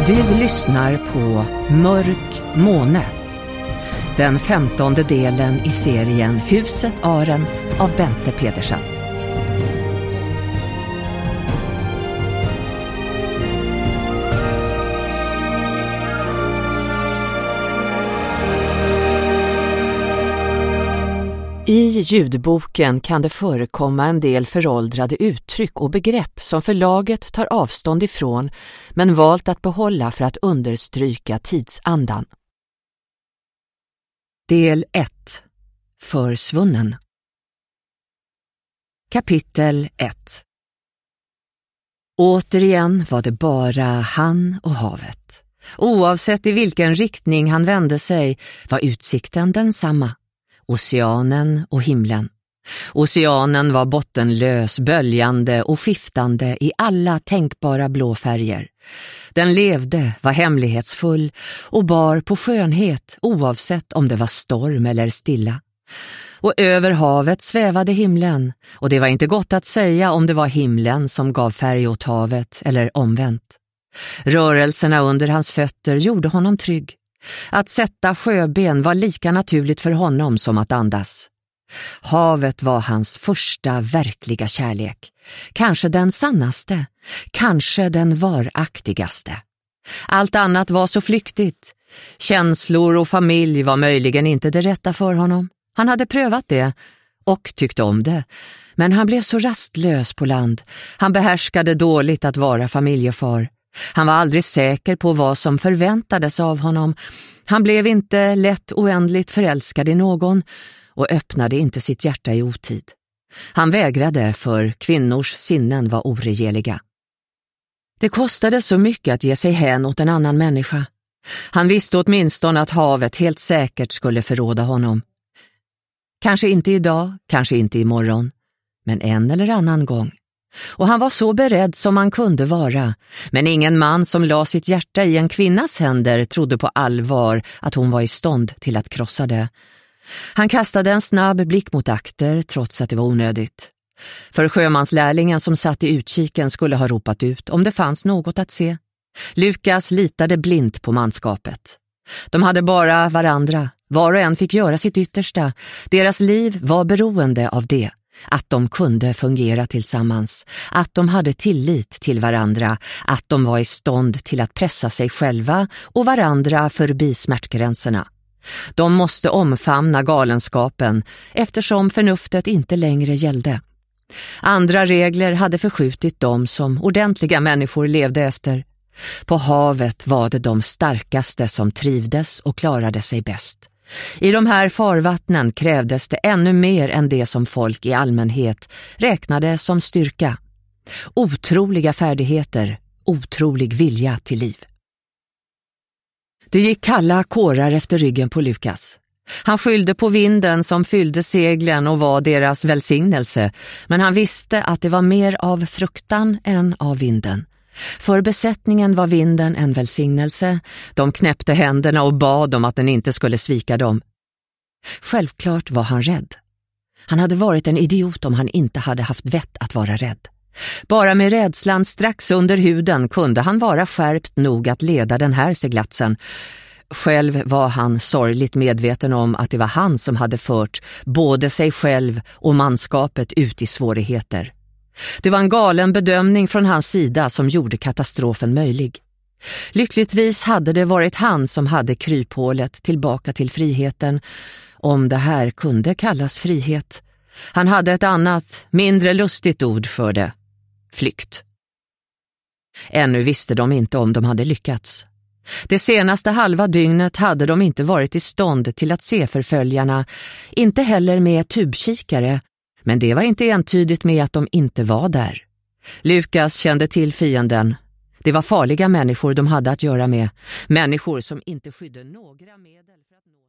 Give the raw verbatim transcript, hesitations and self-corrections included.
Du lyssnar på Mörk måne, den femtonde delen i serien Huset Arendt av Bente Pedersen. I ljudboken kan det förekomma en del föråldrade uttryck och begrepp som förlaget tar avstånd ifrån men valt att behålla för att understryka tidsandan. Del ett. Försvunnen. Kapitel ett. Återigen var det bara han och havet. Oavsett i vilken riktning han vände sig var utsikten densamma. Oceanen och himlen. Oceanen var bottenlös, böljande och skiftande i alla tänkbara blå färger. Den levde, var hemlighetsfull och bar på skönhet oavsett om det var storm eller stilla. Och över havet svävade himlen, och det var inte gott att säga om det var himlen som gav färg åt havet eller omvänt. Rörelserna under hans fötter gjorde honom trygg. Att sätta sjöben var lika naturligt för honom som att andas. Havet var hans första verkliga kärlek. Kanske den sannaste, kanske den varaktigaste. Allt annat var så flyktigt. Känslor och familj var möjligen inte det rätta för honom. Han hade prövat det och tyckte om det. Men han blev så rastlös på land. Han behärskade dåligt att vara familjefar. Han var aldrig säker på vad som förväntades av honom. Han blev inte lätt oändligt förälskad i någon och öppnade inte sitt hjärta i otid. Han vägrade, för kvinnors sinnen var oregeliga. Det kostade så mycket att ge sig hän åt en annan människa. Han visste åtminstone att havet helt säkert skulle förråda honom. Kanske inte idag, kanske inte imorgon, men en eller annan gång. Och han var så beredd som man kunde vara, men ingen man som la sitt hjärta i en kvinnas händer trodde på allvar att hon var i stånd till att krossa det. Han kastade en snabb blick mot akter trots att det var onödigt. För sjömanslärlingen som satt i utkiken skulle ha ropat ut om det fanns något att se. Lukas litade blint på manskapet. De hade bara varandra, var och en fick göra sitt yttersta. Deras liv var beroende av det. Att de kunde fungera tillsammans, att de hade tillit till varandra, att de var i stånd till att pressa sig själva och varandra förbi smärtgränserna. De måste omfamna galenskapen eftersom förnuftet inte längre gällde. Andra regler hade förskjutit dem som ordentliga människor levde efter. På havet var det de starkaste som trivdes och klarade sig bäst. I de här farvattnen krävdes det ännu mer än det som folk i allmänhet räknade som styrka. Otroliga färdigheter, otrolig vilja till liv. Det gick kalla kårar efter ryggen på Lukas. Han skyllde på vinden som fyllde seglen och var deras välsignelse, men han visste att det var mer av fruktan än av vinden. För besättningen var vinden en välsignelse. De knäppte händerna och bad om att den inte skulle svika dem. Självklart var han rädd. Han hade varit en idiot om han inte hade haft vett att vara rädd. Bara med rädslan strax under huden kunde han vara skärpt nog att leda den här seglatsen. Själv var han sorgligt medveten om att det var han som hade fört både sig själv och manskapet ut i svårigheter. Det var en galen bedömning från hans sida som gjorde katastrofen möjlig. Lyckligtvis hade det varit han som hade kryphålet tillbaka till friheten, om det här kunde kallas frihet. Han hade ett annat, mindre lustigt ord för det. Flykt. Ännu visste de inte om de hade lyckats. Det senaste halva dygnet hade de inte varit i stånd till att se förföljarna, inte heller med tubkikare. Men det var inte entydigt med att de inte var där. Lukas kände till fienden. Det var farliga människor de hade att göra med. Människor som inte skydde några medel för att nå...